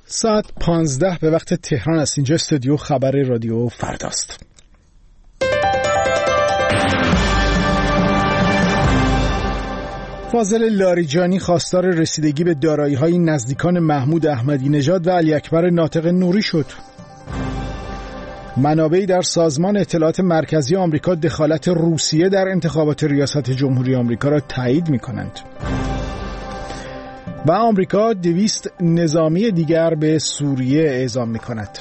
ساعت 15 به وقت تهران است. اینجا استودیو خبر رادیو فرداست. فاضل لاریجانی خواستار رسیدگی به دارایی‌های نزدیکان محمود احمدی نژاد و علی اکبر ناطق نوری شد. منابعی در سازمان اطلاعات مرکزی آمریکا دخالت روسیه در انتخابات ریاست جمهوری آمریکا را تایید می‌کنند. و آمریکا 200 نظامی دیگر به سوریه اعزام می‌کند.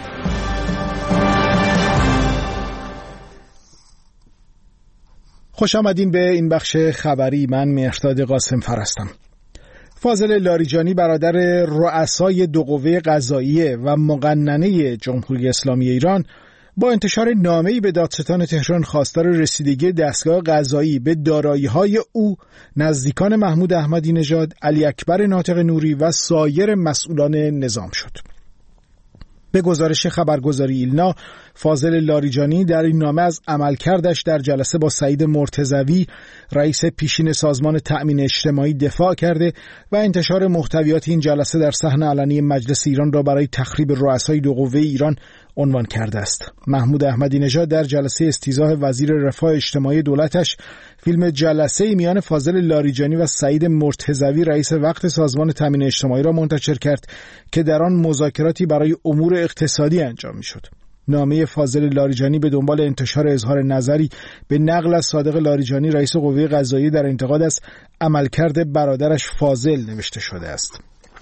خوش آمدین به این بخش خبری. من مهرداد قاسم هستم. فاضل لاریجانی برادر رؤسای دو قوه قضاییه و مقننه جمهوری اسلامی ایران با انتشار نامه‌ای به دادستان تهران خواستار رسیدگی دستگاه قضایی به دارایی‌های او، نزدیکان محمود احمدی نژاد، علی اکبر ناطق نوری و سایر مسئولان نظام شد. به گزارش خبرگزاری ایلنا، فاضل لاریجانی در این نامه از عملکردش در جلسه با سعید مرتضوی، رئیس پیشین سازمان تأمین اجتماعی، دفاع کرده و انتشار محتویات این جلسه در صحن علنی مجلس ایران را برای تخریب رؤسای دو قوه ایران عنوان کرده است. محمود احمدی نژاد در جلسه استیضاح وزیر رفاه اجتماعی دولتش فیلم جلسه میان فاضل لاریجانی و سعید مرتضوی، رئیس وقت سازمان تأمین اجتماعی، را منتشر کرد که در آن مذاکراتی برای امور اقتصادی انجام می‌شد. نامه فاضل لاریجانی به دنبال انتشار اظهار نظری به نقل از صادق لاریجانی، رئیس قوه قضاییه، در انتقاد از عملکرد برادرش فاضل نوشته شده است.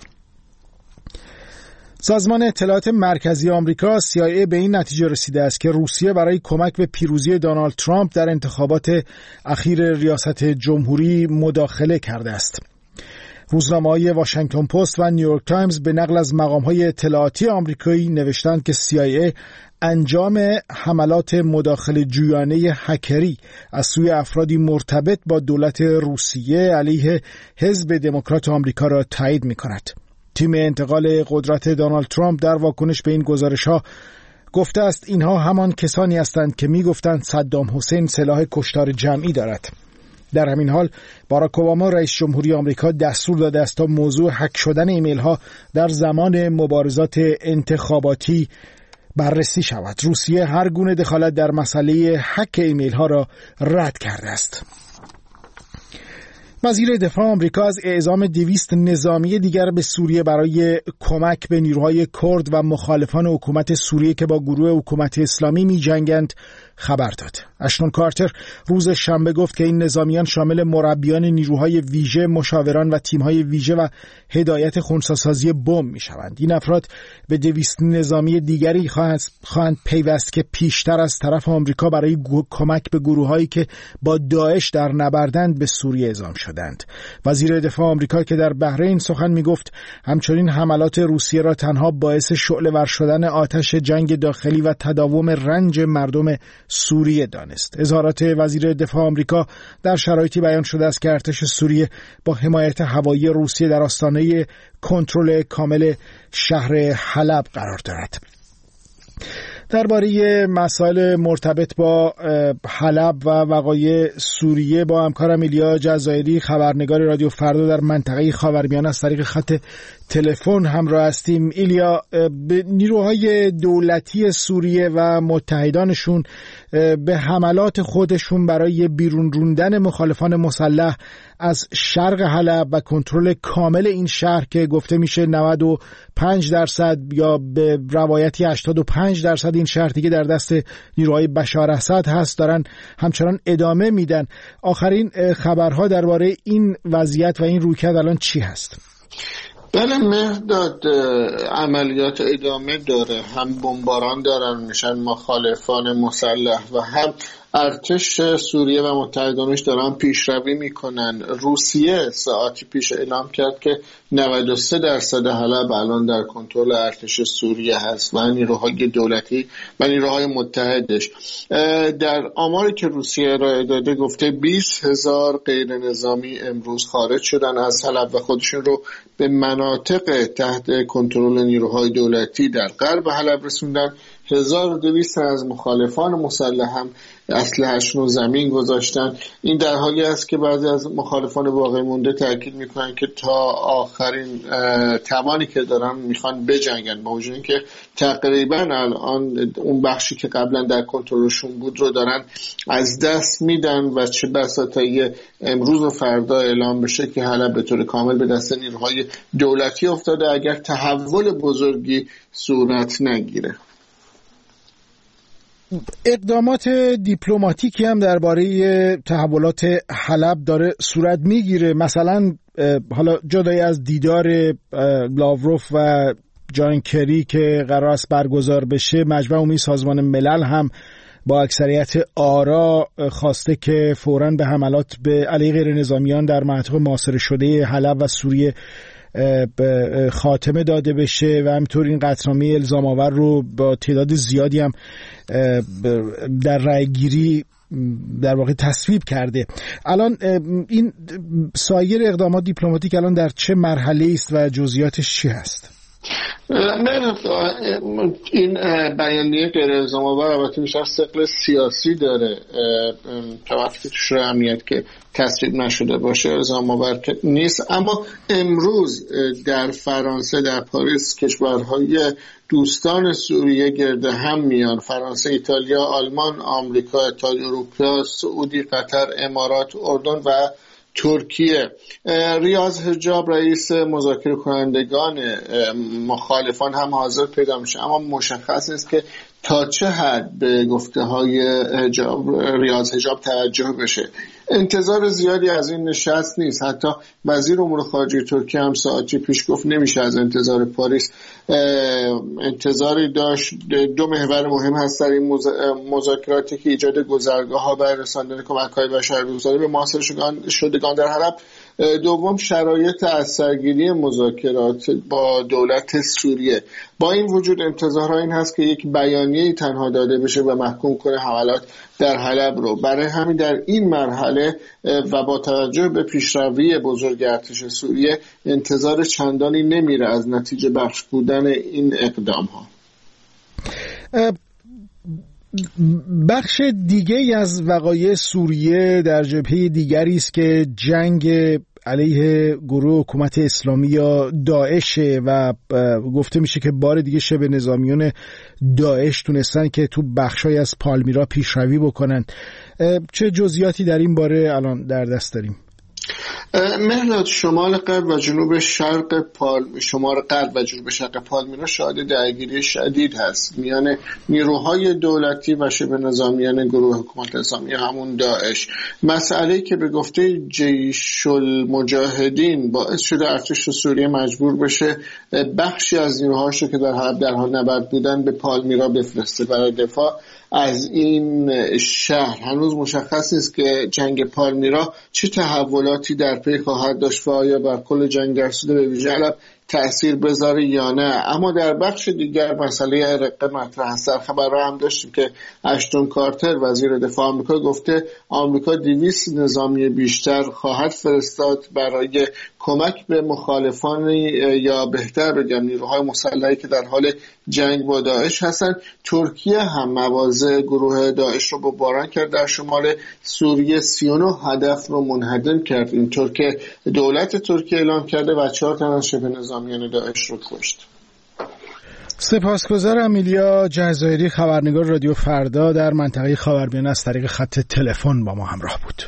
سازمان اطلاعات مرکزی آمریکا CIA به این نتیجه رسیده است که روسیه برای کمک به پیروزی دونالد ترامپ در انتخابات اخیر ریاست جمهوری مداخله کرده است. روزنامه‌های واشنگتن پست و نیویورک تایمز به نقل از مقام‌های اطلاعاتی آمریکایی نوشتند که CIA انجام حملات مداخله جویانه هکری از سوی افرادی مرتبط با دولت روسیه علیه حزب دموکرات آمریکا را تایید می‌کند. تیم انتقال قدرت دونالد ترامپ در واکنش به این گزارش‌ها گفته است اینها همان کسانی هستند که می‌گفتند صدام حسین سلاح کشتار جمعی دارد. در همین حال باراک اوباما رئیس جمهوری آمریکا دستور داده است تا موضوع هک شدن ایمیل‌ها در زمان مبارزات انتخاباتی بررسی شود. روسیه هر گونه دخالت در مسئله هک ایمیل‌ها را رد کرده است. وزیر دفاع آمریکا از اعزام 200 نظامی دیگر به سوریه برای کمک به نیروهای کرد و مخالفان حکومت سوریه که با گروه حکومت اسلامی می جنگند خبر داد. اشتون کارتر روز شنبه گفت که این نظامیان شامل مربیان نیروهای ویژه، مشاوران و تیم‌های ویژه و هدایت خنثی‌سازی بمب می‌شوند. این افراد به 200 نظامی دیگری خواهند پیوست که پیشتر از طرف آمریکا برای کمک به گروه‌هایی که با داعش در نبردند به سوریه اعزام شدند. وزیر دفاع آمریکا که در بحرین سخن می‌گفت همچنین حملات روسیه را تنها باعث شعله‌ور شدن آتش جنگ داخلی و تداوم رنج مردم سوریه دانست. اظهارات وزیر دفاع آمریکا در شرایطی بیان شده است که ارتش سوریه با حمایت هوایی روسیه در آستانه کنترل کامل شهر حلب قرار دارد. درباره مسائل مرتبط با حلب و وقایع سوریه با همکارم ایلیا جزایری، خبرنگار رادیو فردا در منطقه خاورمیانه، از طریق خط تلفن همراه هستیم. ایلیا، به نیروهای دولتی سوریه و متحدانشون به حملات خودشون برای بیرون روندن مخالفان مسلح از شرق حلب و کنترل کامل این شهر که گفته میشه 95% یا به روایتی 85% این شهر دیگه در دست نیروهای بشار اسد هست، دارن همچنان ادامه میدن. آخرین خبرها درباره این وضعیت و این رویکرد الان چی هست؟ بله مهرداد، عملیات ادامه داره. هم بمباران دارن میشن مخالفان مسلح و هم ارتش سوریه و متحدانش دارن پیشروی میکنن. روسیه ساعتی پیش اعلام کرد که 93% حلب الان در کنترل ارتش سوریه هست و نیروهای دولتی و نیروهای متحدش. در آماری که روسیه ارائه داده گفته 20,000 غیر نظامی امروز خارج شدن از حلب و خودشون رو به مناطق تحت کنترل نیروهای دولتی در غرب حلب رسوندن. 1200 از مخالفان مسلح هم اسلحه‌شون رو زمین گذاشتن. این در حالی است که بعضی از مخالفان باقی مونده تاکید میکنن که تا آخرین توانی که دارن میخوان بجنگن، با وجود اینکه تقریبا الان اون بخشی که قبلا در کنترلشون بود رو دارن از دست میدن و چه بسا تا امروز و فردا اعلام بشه که حلب به طور کامل به دست نیروهای دولتی افتاده اگر تحول بزرگی صورت نگیره. اقدامات دیپلماتیکی هم درباره تحولات حلب داره صورت میگیره. مثلا حالا جدای از دیدار لاوروف و جان کری که قرار است برگزار بشه، مجمع عمومی سازمان ملل هم با اکثریت آرا خواسته که فوراً به حملات به علیه غیر نظامیان در مناطق محاصره شده حلب و سوریه خاتمه داده بشه و همینطور این قطعنامه الزام آور رو با تعداد زیادی هم در رأی‌گیری در واقع تصویب کرده. الان این سایر اقدامات دیپلماتیک الان در چه مرحله است و جزئیاتش چی هست؟ این بیانیه غیر الزام آور البته میشه ثقل سیاسی داره تا وقتی تو شورای امنیت که تصویب نشده باشه الزام آور نیست. اما امروز در فرانسه، در پاریس، کشورهای دوستان سوریه گرد هم میان: فرانسه، ایتالیا، آلمان، آمریکا، اتحادیه اروپا، سعودی، قطر، امارات، اردن و ترکیه. ریاض حجاب رئیس مذاکره کنندگان مخالفان هم حاضر پیدا میشه، اما مشخص نیست که تا چه حد به گفته های ریاض حجاب توجه بشه. انتظار زیادی از این نشست نیست. حتی وزیر امور خارجه ترکیه هم ساعتی پیش گفت نمیشه از انتظار پاریس انتظاری داشت. دو محور مهم هست در این مذاکراتی که ایجاد گذرگاه ها برای رساندن کمک‌های بشردوستانه به محاصره شدگان در حلب، دوم شرایط اثرگیری مذاکرات با دولت سوریه. با این وجود انتظارها این هست که یک بیانیه تنها داده بشه و محکوم کنه حملات در حلب رو. برای همین در این مرحله و با توجه به پیشروی بزرگ ارتش سوریه انتظار چندانی نمیره از نتیجه بخش بودن این اقدام ها. بخش دیگه از وقایع سوریه در جبهه دیگری است که جنگ علیه گروه حکومت اسلامی یا داعش و گفته میشه که بار دیگه شبه نظامیون داعش تونستن که تو بخشای از پالمیرا پیشروی بکنن. چه جزئیاتی در این باره الان در دست داریم؟ مهنات شمال غرب و جنوب شرق پالمیرا شاهد درگیری شدید هست میان نیروهای دولتی و شبه نظامیان گروه حکومت اسلامی همون داعش. مسئله‌ای که به گفته جیش المجاهدین باعث شده ارتش سوریه مجبور بشه بخشی از نیروهاش رو که در حلب در حال نبرد بودن به پالمیرا بفرسته برای دفاع از این شهر. هنوز مشخص نیست که جنگ پالمیرا چه تحولاتی در پی خواهد داشت و آیا بر کل جنگ در سوریه به ویژه حلب تأثیر بذاره یا نه. اما در بخش دیگر مسئله رقه مطرح است. در خبرها هم داشتیم که اشتون کارتر وزیر دفاع آمریکا گفته آمریکا 200 نظامی بیشتر خواهد فرستاد برای کمک به مخالفان یا بهتر بگم نیروهای مسلحی که در حال جنگ با داعش هستند. ترکیه هم مواضع گروه داعش رو بمباران کرد در شمال سوریه. 39 هدف رو منهدم کرد. این ترکیه دولت ترکیه اعلام کرده و 4 تن از شبه نظامیان داعش رو کشت. سپاسگزارم. ایلیا جزایری، خبرنگار رادیو فردا در منطقه خاورمیانه، از طریق خط تلفن با ما همراه بود.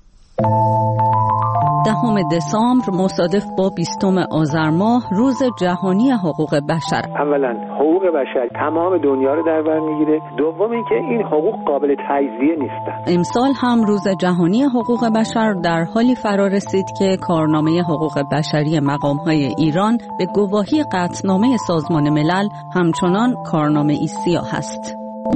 10 دسامبر مصادف با 20 آذر ماه روز جهانی حقوق بشر. اولا حقوق بشر تمام دنیا رو در بر میگیره. دوم اینکه این حقوق قابل تجزیه نیستن. امسال هم روز جهانی حقوق بشر در حالی فرا رسید که کارنامه حقوق بشری مقام‌های ایران به گواهی قطعنامه سازمان ملل همچنان کارنامه‌ای سیاه است.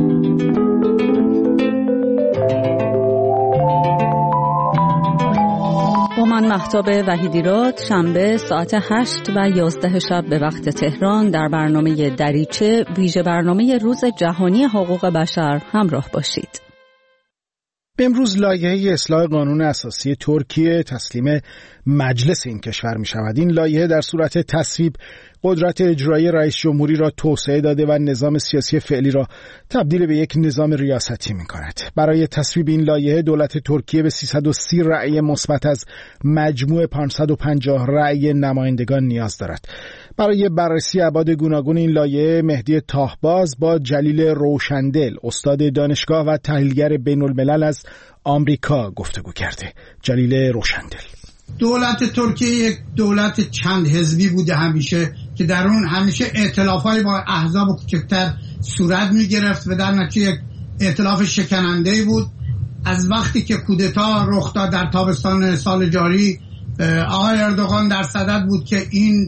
با من مهتاب وحیدیراد، شنبه ساعت 8 و 11 شب به وقت تهران در برنامه دریچه، ویژه برنامه روز جهانی حقوق بشر همراه باشید. امروز لایحه اصلاح قانون اساسی ترکیه تسلیم مجلس این کشور می شود. این لایحه در صورت تصویب قدرت اجرایی رئیس جمهوری را توسعه داده و نظام سیاسی فعلی را تبدیل به یک نظام ریاستی می‌کند. برای تصویب این لایحه دولت ترکیه به 330 رأی مثبت از مجموع 550 رأی نمایندگان نیاز دارد. برای بررسی ابعاد گوناگون این لایحه مهدی تاهباز با جلیل روشندل، استاد دانشگاه و تحلیلگر بین‌الملل از آمریکا گفتگو کرده. جلیل روشندل: دولت ترکیه یک دولت چند حزبی بوده همیشه که در اون همیشه ائتلاف‌های با احزاب کوچکتر صورت می‌گرفت و در نتیجه یک ائتلاف شکننده بود. از وقتی که کودتا رخ داد در تابستان سال جاری، آقای اردوغان در صدد بود که این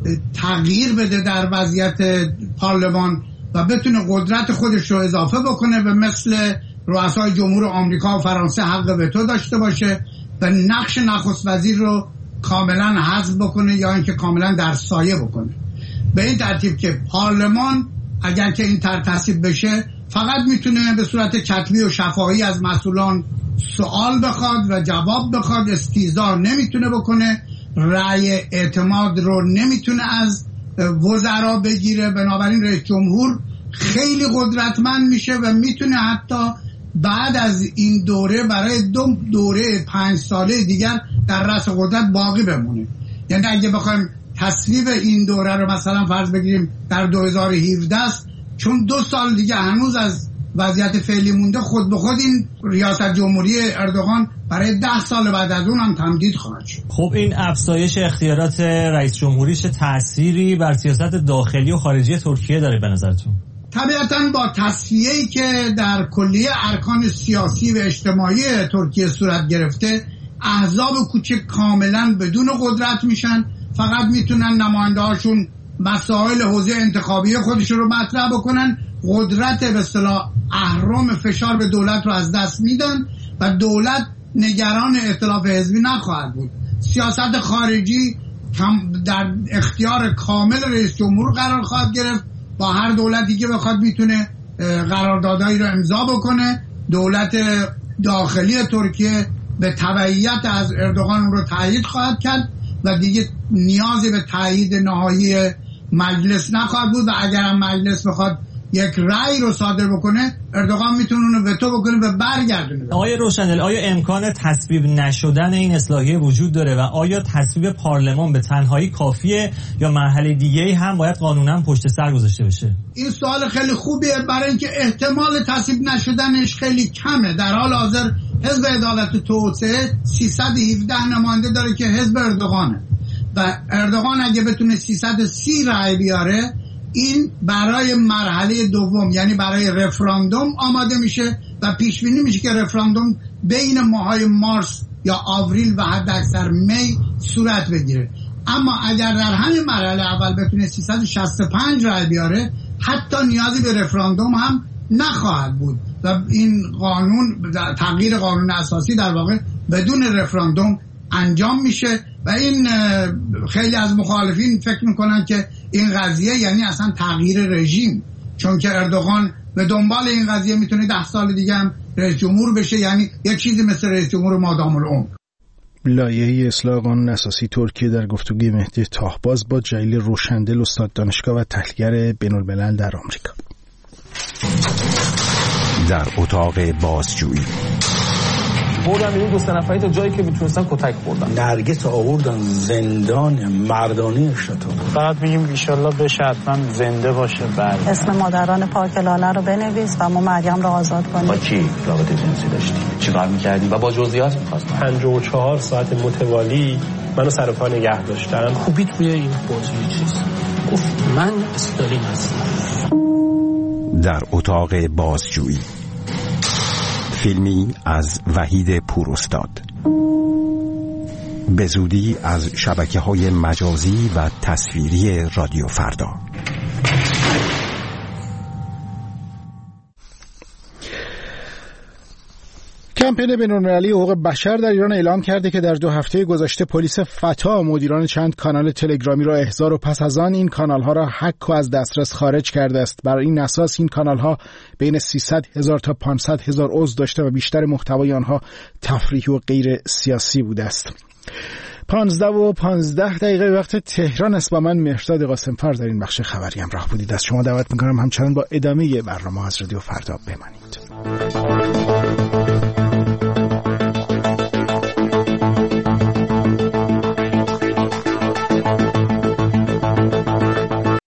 تغییر بده در وضعیت پارلمان و بتونه قدرت خودش رو اضافه بکنه و مثل رؤسای جمهور آمریکا و فرانسه حق وتو داشته باشه و نقش نخست وزیر رو کاملا حذف بکنه یا اینکه کاملا در سایه بکنه. به این ترتیب که پارلمان اگر که این تصویب بشه فقط میتونه به صورت کتبی و شفاهی از مسئولان سوال بخواد و جواب بخواد، استیضاح نمیتونه بکنه، رأی اعتماد رو نمیتونه از وزرا بگیره. بنابراین رئیس جمهور خیلی قدرتمند میشه و میتونه حتی بعد از این دوره برای 2 دوره 5 ساله دیگر در رأس قدرت باقی بمونه. یعنی اگه بخوایم تصویب این دوره رو مثلا فرض بگیریم در 2017 است، چون 2 سال دیگه هنوز از وضعیت فعلی مونده، خود به خود این ریاست جمهوری اردوغان برای 10 سال بعد از اون هم تمدید خواهد شد. خب این افزایش اختیارات رئیس جمهوری چه تأثیری بر سیاست داخلی و خارجی ترکیه داره به نظرتون؟ طبیعتاً با تصفیه‌ای که در کلیه ارکان سیاسی و اجتماعی ترکیه صورت گرفته، احزاب کوچک کاملاً بدون قدرت میشن، فقط میتونن نماینده‌هاشون مسائل حوزه انتخابی خودشون رو مطرح بکنن. قدرت به اصطلاح اهرم فشار به دولت رو از دست میدن و دولت نگران ائتلاف حزبی نخواهد بود. سیاست خارجی در اختیار کامل رئیس جمهور قرار خواهد گرفت. با هر دولتی که بخواد میتونه قراردادهایی رو امضا بکنه. دولت داخلی ترکیه به تبعیت از اردوغان رو تایید خواهد کرد و دیگه نیازی به تایید نهایی مجلس نخواهد بود و اگر هم مجلس بخواد یک رأی رو صادر بکنه، اردوغان میتونه اونو وتو بکنه و برگردونه. آقای روشندل، آیا امکان تصویب نشدن این اصلاحیه وجود داره و آیا تصویب پارلمان به تنهایی کافیه یا مرحله دیگه‌ای هم باید قانونا پشت سر گذاشته بشه؟ این سوال خیلی خوبیه، برای اینکه احتمال تصویب نشدنش خیلی کمه. در حال حاضر حزب عدالت و توسعه 317 نماینده داره که حزب اردوغانه و اردوغان اگه بتونه 330 رأی بیاره، این برای مرحله دوم یعنی برای رفراندوم آماده میشه و پیش بینی میشه که رفراندوم بین ماهای مارس یا آوریل و حد اکثر می صورت بگیره. اما اگر در همین مرحله اول بتونه 365 رأی بیاره، حتی نیازی به رفراندوم هم نخواهد بود و این قانون، تغییر قانون اساسی در واقع بدون رفراندوم انجام میشه و این خیلی از مخالفین فکر میکنن که این قضیه یعنی اصلا تغییر رژیم، چون که اردوغان به دنبال این قضیه میتونه 10 سال دیگه هم رئیس جمهور بشه، یعنی یک چیزی مثل رئیس جمهور مادام العمر. لایحه اصلاح قانون اساسی ترکیه در گفتگوی مهدی تاهباز با جلیل روشندل، استاد دانشگاه و تحلیلگر بین‌الملل در آمریکا. در اتاق بازجویی بردن این 2 نفری تا جایی که میتونستن کتک خوردن. نرگس آوردن زندان مردانی شتاب. فقط میگیم ان شاءالله بشه حتما زنده باشه. بعد اسم مادران پاک لاله رو بنویس و ما مریم رو آزاد کنیم. با کی رابطه جنسی داشتی؟ چیکار می‌کردیم و با جزئیات می‌خواستم. 54 ساعت متوالی منو سر پا نگه داشتن. خوبی توی این موضوع چیز گفت من استالین هستم. در اتاق بازجویی، فیلمی از وحید پوراستاد، به زودی از شبکه‌های مجازی و تصویری رادیو فردا. کمپین بین‌المللی حقوق بشر در ایران اعلام کرده که در 2 هفته گذشته پلیس فتا مدیران چند کانال تلگرامی را احضار و پس از آن این کانال‌ها را هک و از دسترس خارج کرده است. بر این اساس این کانال‌ها بین 300,000 تا 500,000 عضو داشته و بیشتر محتوای آنها تفریحی و غیر سیاسی بوده است. 15:15 وقت تهران است. با من مهرداد قاسمفر در این بخش خبری همراه بودید. از شما دعوت میکنم همچنان با ادامه برنامه از رادیو فردا بمانید.